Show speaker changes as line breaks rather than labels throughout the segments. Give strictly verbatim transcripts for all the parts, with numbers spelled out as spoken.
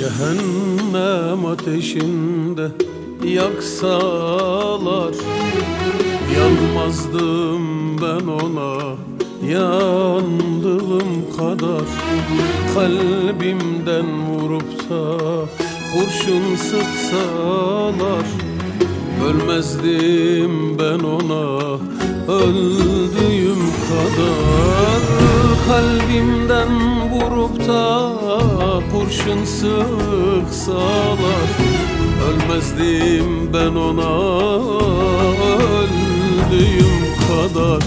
Cehennem ateşinde yaksalar yanmazdım ben ona yandığım kadar. Kalbimden vurup da kurşun sıksalar ölmezdim ben ona öldüğüm kadar. Kalbimden vurup da kurşun sıksalar ölmezdim ben ona öldüğüm kadar.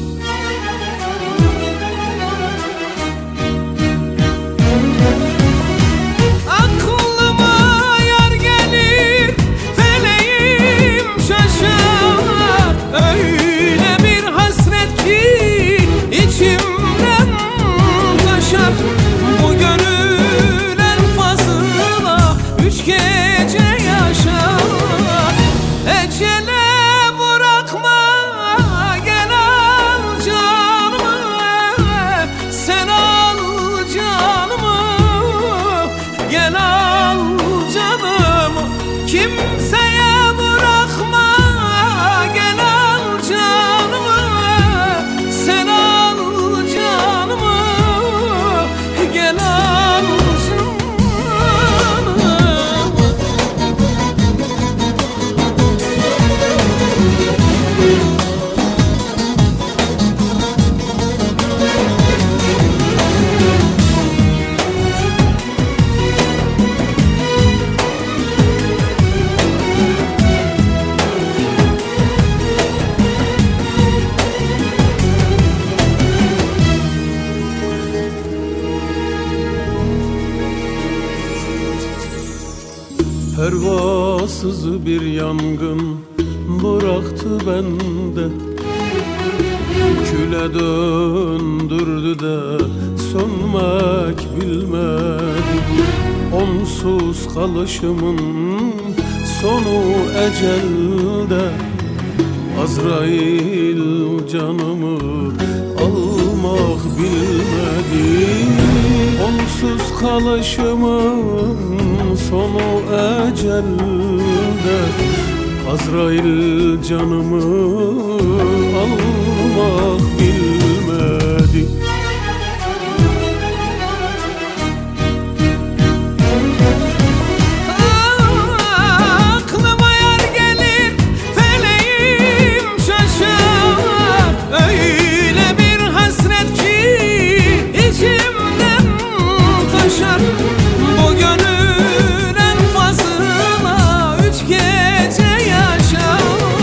Kimseye bırakma, gel al canımı. Sen al canımı, gel al canımı.
Pervasız bir yangın bıraktı bende, küle döndürdü de sönmek bilmedi. Onsuz kalışımın sonu ecelde, Azrail canımı almak bilmedi. Onsuz kalışımın sonu ecelde, Azrail canımı almak bilmedi.
Aklıma yar gelir, feleğim şaşar. Öyle bir hasret ki içimden taşar. Bu gönül en fazla üç gece yaşar.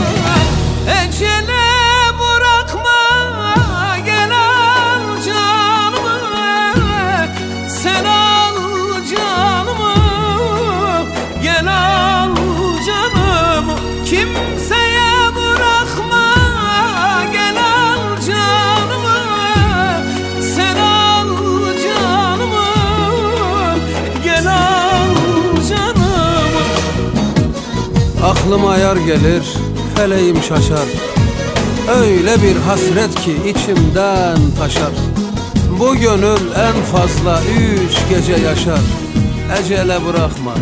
Ecele bırakma, gel al canımı. Sen al canımı, gel al canımı. Kimseye bırakma, gel al canımı. Sen al canımı, gel al canımı.
Aklıma yar gelir, feleğim şaşar. Öyle bir hasret ki içimden taşar. Bu gönül en fazla üç gece yaşar. Ecele bırakma,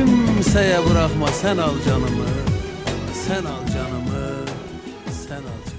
kimseye bırakma. Sen al canımı, sen al canımı, sen al canımı.